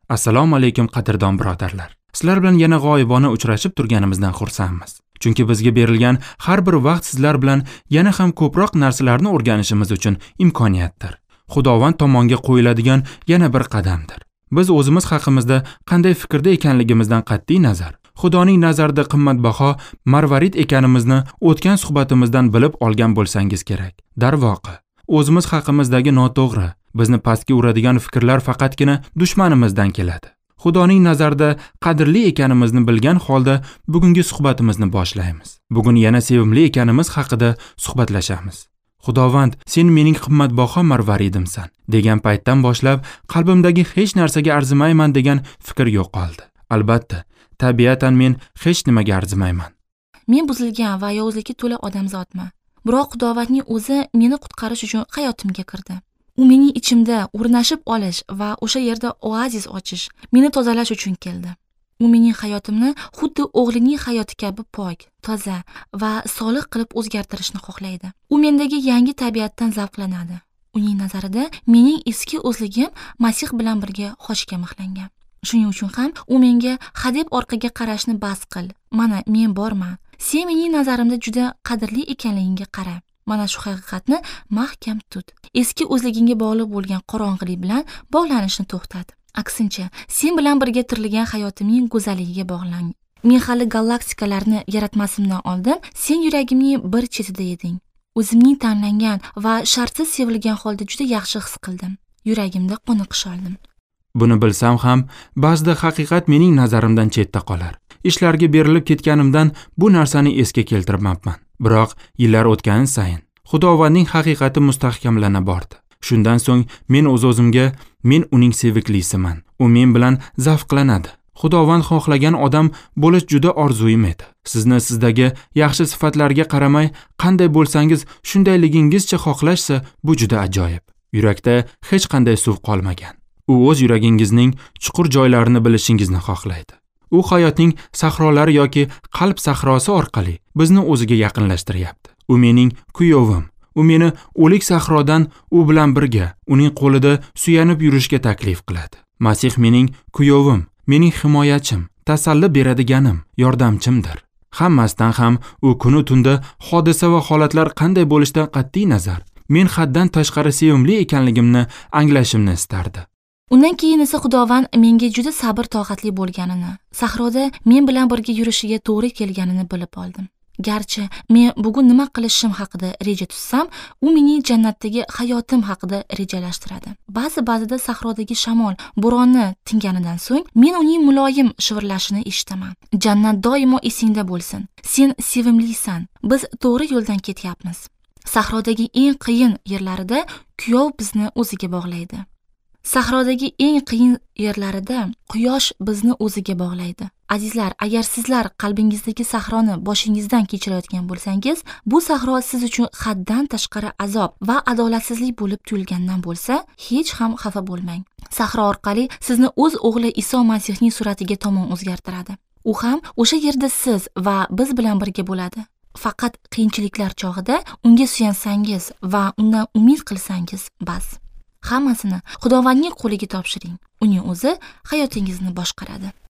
Assalomu alaykum qadrdon birodarlar. Sizlar bilan yana g'oyibona uchrashib turganimizdan xursandmiz. Chunki bizga berilgan har bir vaqt sizlar bilan yana ham ko'proq narsalarni o'rganishimiz uchun imkoniyatdir. Xudovand tomonga qo'yiladigan yana bir qadamdir. Biz o'zimiz haqimizda qanday fikrda ekanligimizdan qat'iy nazar, Xudoning nazarida qimmatbaho marvarid ekanimizni o'tgan suhbatimizdan bilib olgan bo'lsangiz kerak. Darvoqe, o'zimiz haqimizdagi noto'g'ri, bizni pastga uradigan fikrlar faqatgina dushmanimizdan keladi. Xudoning nazarida qadrli ekanimizni bilgan holda bugungi suhbatimizni boshlaymiz. Bugun yana sevimli ekanimiz haqida suhbatlashamiz. Xudovand, sen mening qimmatbaho marvaridimsan degan paytdan boshlab qalbimdagi hech narsaga arzimayman degan fikr yo'qoldi. Albatta, tabiatan men hech nimaga arzimayman. Men buzilgan va yovuzlikka to'la odamzodman. Biroq Xudovandning o'zi meni qutqarish uchun hayotimga kirdi. U mening ichimda o'rnashib olish va o'sha yerda oazis ochish, meni tozalash uchun keldi. U mening hayotimni xuddi o'g'lining hayoti kabi pok, toza va solih qilib o'zgartirishni xohlaydi. U mendagi yangi tabiatdan zavqlanadi. Uning nazarida mening eski o'zligim Masih bilan birga xochga mixlangan. Shuning uchun ham u menga hadeb orqaga qarashni bas qil. Mana men borman. Sen mening nazarimda juda qadrli ekanligingga qara. Mana shu haqiqatni mahkam tut. Eski o'zligingga bog'liq bo'lgan qorong'ilik bilan bog'lanishni to'xtat. Aksincha, sen bilan birga tirilgan hayotimning go'zalligiga bog'lan. Men hali galaktikalarni yaratmasimdan oldin sen yuragimning bir chetida eding. O'zimning tanlangan va shartsiz sevilgan holda juda yaxshi his qildim. Yuragimda qoniqish oldim. Buni bilsam ham, ba'zida haqiqat mening nazarimdan chetda qolar. Ishlarga berilib ketganimdan bu narsani esga keltirmabman. Biroq yillar o'tgan sayin Xudovandning haqiqati mustahkamlana bordi. Shundan so'ng men o'z-o'zimga, men uning seviklisiman. U men bilan zavqlanadi. Xudovand xohlagan odam bo'lish juda orzuyim edi. Sizni sizdagi yaxshi sifatlarga qaramay, qanday bo'lsangiz shundayligingizcha xohlashsa, bu juda ajoyib. Yurakda hech qanday suv qolmagan. U o'z yuragingizning chuqur joylarini bilishingizni xohlaydi. U hayotning sahrolari yoki qalb sahrosi orqali bizni o'ziga yaqinlashtiryapti. U mening kuyovim. U meni o'lik sahrodan u bilan birga, uning qo'lida suyanib yurishga taklif qiladi. Masih mening kuyovim, mening himoyachim, tasalli beradiganim, yordamchimdir. Hammasidan ham u kunu tunda hodisa va holatlar qanday bo'lishidan qat'iy nazar, men haddan tashqari sevimli ekanligimni anglashimni istardi. Undan keyin esa Xudovand menga juda sabr toqatli bo'lganini, sahroda men bilan birga yurishiga to'g'ri kelganini bilib oldim. Garchi men bugun nima qilishim haqida reja tutsam, u mening jannatdagi hayotim haqida rejalashtiradi. Ba'zida sahrodagi shamol, bo'ronni tinganidan so'ng men uning muloyim shivirlashini eshitaman. Jannat doimo esingda bo'lsin. Sen sevimlisan. Biz to'g'ri yo'ldan ketyapmiz. Sahrodagi eng qiyin yerlarida kuyov bizni o'ziga bog'laydi. Sahrodagi eng qiyin yerlarida quyosh bizni o'ziga bog'laydi. Azizlar, agar sizlar qalbingizdagi sahroni boshingizdan kechirayotgan bo'lsangiz, bu sahro siz uchun haddan tashqari azob va adolatsizlik bo'lib tuyulgandan bo'lsa, hech ham xafa bo'lmang. Sahro orqali sizni o'z o'g'li Iso Masihning suratiga tomon o'zgartiradi. U ham o'sha yerda siz va biz bilan birga bo'ladi. Faqat qiyinchiliklar chog'ida unga suyansangiz va undan umid qilsangiz bas. Hammasini Xudovandning qo'liga topshiring. Uning o'zi hayotingizni boshqaradi.